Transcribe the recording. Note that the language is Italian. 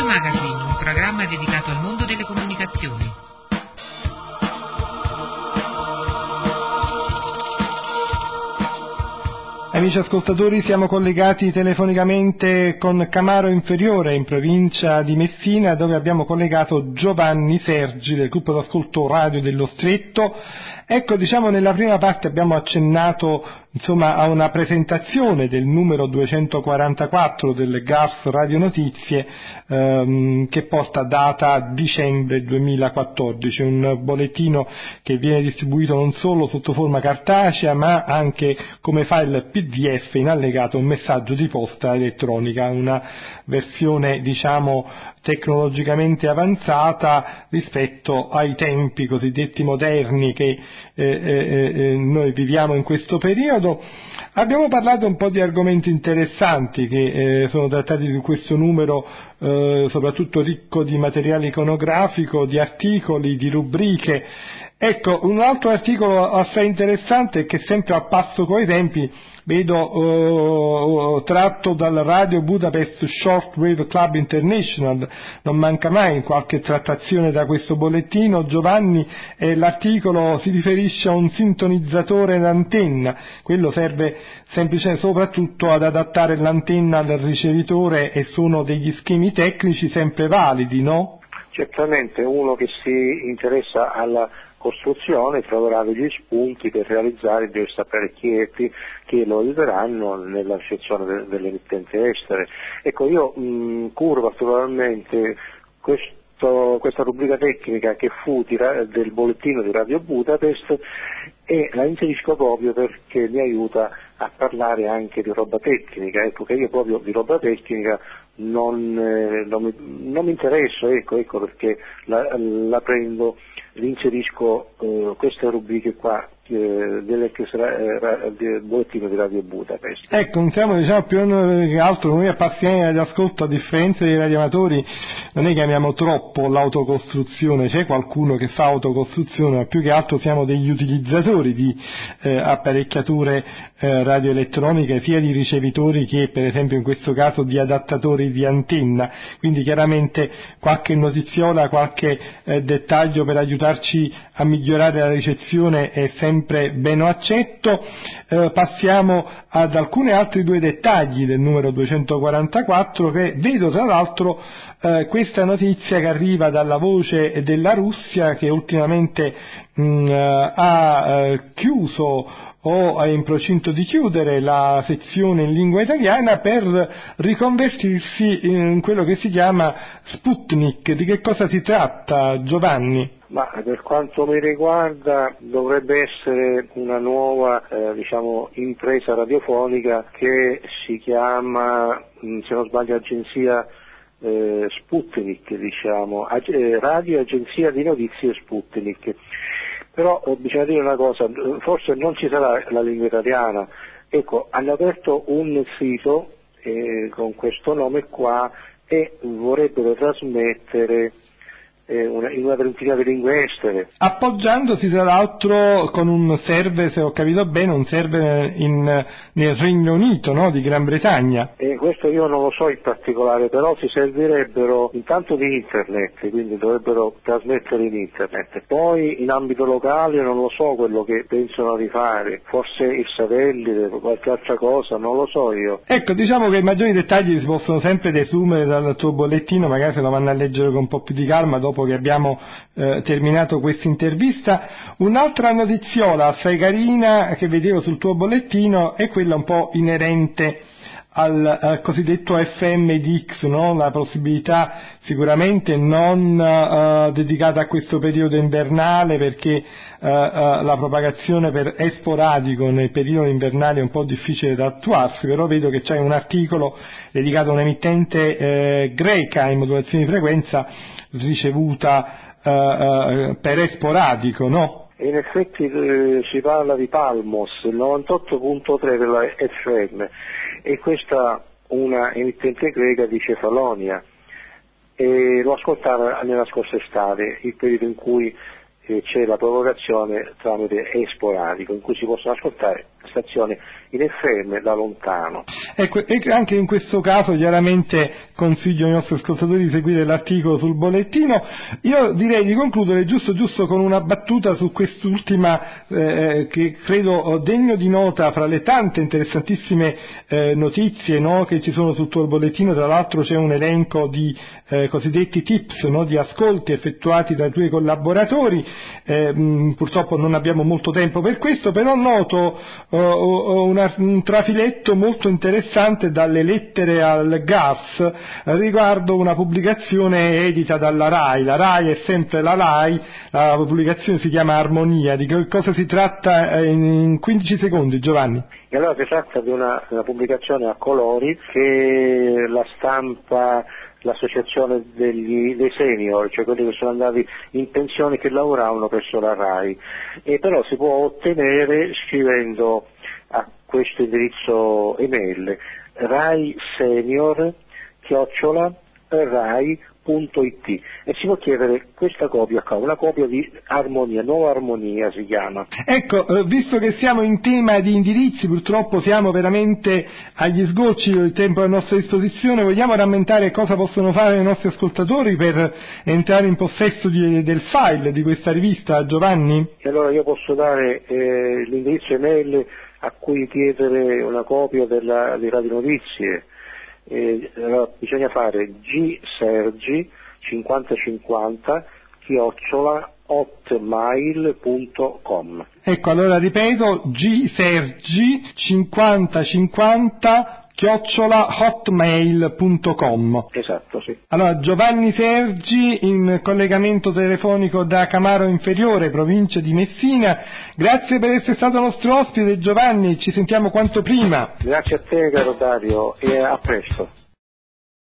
Magazine, un programma dedicato al mondo delle comunicazioni. Amici ascoltatori, siamo collegati telefonicamente con Camaro Inferiore in provincia di Messina, dove abbiamo collegato Giovanni Sergi del gruppo d'ascolto Radio dello Stretto. Ecco, nella prima parte abbiamo accennato a una presentazione del numero 244 del GAS Radio Notizie che porta data dicembre 2014, un bollettino che viene distribuito non solo sotto forma cartacea ma anche come file PDF in allegato un messaggio di posta elettronica, una versione tecnologicamente avanzata rispetto ai tempi cosiddetti moderni che noi viviamo in questo periodo. Abbiamo parlato un po' di argomenti interessanti che sono trattati di questo numero, soprattutto ricco di materiale iconografico, di articoli, di rubriche. Ecco, un altro articolo assai interessante che sempre a passo coi tempi vedo tratto dal Radio Budapest Shortwave Club International, non manca mai in qualche trattazione da questo bollettino, Giovanni, l'articolo si riferisce a un sintonizzatore d'antenna, quello serve semplicemente soprattutto ad adattare l'antenna al ricevitore e sono degli schemi tecnici sempre validi, no? Certamente uno che si interessa alla costruzione troverà degli spunti per realizzare questi apparecchietti che lo aiuteranno nella ricezione delle emittenti estere. Ecco, io curo particolarmente questa rubrica tecnica che fu del bollettino di Radio Budapest e la inserisco proprio perché mi aiuta a parlare anche di roba tecnica, ecco che io proprio di roba tecnica non mi interesso, ecco perché la prendo, inserisco queste rubriche qua del bollettino di Radio Budapest. Ecco, non siamo più che altro noi appassionati all'ascolto, a differenza dei radioamatori non è che amiamo troppo l'autocostruzione, c'è qualcuno che fa autocostruzione, ma più che altro siamo degli utilizzatori di apparecchiature radioelettroniche, sia di ricevitori che per esempio in questo caso di adattatori di antenna, quindi chiaramente qualche notiziola, qualche dettaglio per aiutarci a migliorare la ricezione è sempre ben accetto. Passiamo ad alcuni altri due dettagli del numero 244 che vedo tra l'altro questa notizia che arriva dalla voce della Russia che ultimamente ha chiuso o è in procinto di chiudere la sezione in lingua italiana per riconvertirsi in quello che si chiama Sputnik. Di che cosa si tratta, Giovanni? Ma per quanto mi riguarda dovrebbe essere una nuova impresa radiofonica che si chiama, se non sbaglio, agenzia Sputnik, Radio Agenzia di Notizie Sputnik. Però bisogna dire una cosa, forse non ci sarà la lingua italiana. Ecco, hanno aperto un sito con questo nome qua e vorrebbero trasmettere in una trentina di lingue estere. Appoggiandosi tra l'altro con un server, se ho capito bene, un server nel Regno Unito, no? Di Gran Bretagna. Questo io non lo so in particolare, però si servirebbero intanto di internet, quindi dovrebbero trasmettere in internet. Poi in ambito locale non lo so quello che pensano di fare, forse il satellite, qualche altra cosa, non lo so io. Ecco, diciamo che i maggiori dettagli si possono sempre desumere dal tuo bollettino, magari se lo vanno a leggere con un po' più di calma dopo che abbiamo terminato questa intervista. Un'altra notiziola assai carina che vedevo sul tuo bollettino è quella un po' inerente al cosiddetto FMDX, no? La possibilità sicuramente non dedicata a questo periodo invernale perché la propagazione è sporadico nel periodo invernale è un po' difficile da attuarsi, però vedo che c'è un articolo dedicato a un'emittente greca in modulazione di frequenza ricevuta per esporadico, no? In effetti si parla di Palmos, il 98.3 della FM, e questa una emittente greca di Cefalonia, e l'ho ascoltata nella scorsa estate, il periodo in cui c'è la propagazione tramite sporadico, in cui si possono ascoltare stazione in FM da lontano. Ecco, e anche in questo caso chiaramente consiglio ai nostri ascoltatori di seguire l'articolo sul bollettino. Io direi di concludere giusto con una battuta su quest'ultima che credo degno di nota fra le tante interessantissime notizie, no, che ci sono sul tuo bollettino. Tra l'altro c'è un elenco di cosiddetti tips, no, di ascolti effettuati dai tuoi collaboratori. Purtroppo non abbiamo molto tempo per questo, però noto un trafiletto molto interessante dalle lettere al gas riguardo una pubblicazione edita dalla RAI. La RAI è sempre la RAI, la pubblicazione si chiama Armonia. Di che cosa si tratta in 15 secondi, Giovanni? E allora si tratta di una pubblicazione a colori che la stampa l'associazione dei senior, cioè quelli che sono andati in pensione, che lavoravano presso la RAI, e però si può ottenere scrivendo a questo indirizzo email raisenior@rai.it, e si può chiedere questa copia qua, una copia di Armonia, Nuova Armonia si chiama. Ecco, visto che siamo in tema di indirizzi, purtroppo siamo veramente agli sgocci del tempo a nostra disposizione, vogliamo rammentare cosa possono fare i nostri ascoltatori per entrare in possesso del file di questa rivista, Giovanni? E allora io posso dare l'indirizzo email a cui chiedere una copia di Radio Notizie. Allora, bisogna fare gsergi5050@hotmail.com. Ecco, allora ripeto, gsergi5050@hotmail.com. Esatto, sì. Allora, Giovanni Sergi in collegamento telefonico da Camaro Inferiore, provincia di Messina. Grazie per essere stato nostro ospite, Giovanni, ci sentiamo quanto prima. Grazie a te, caro Dario, e a presto.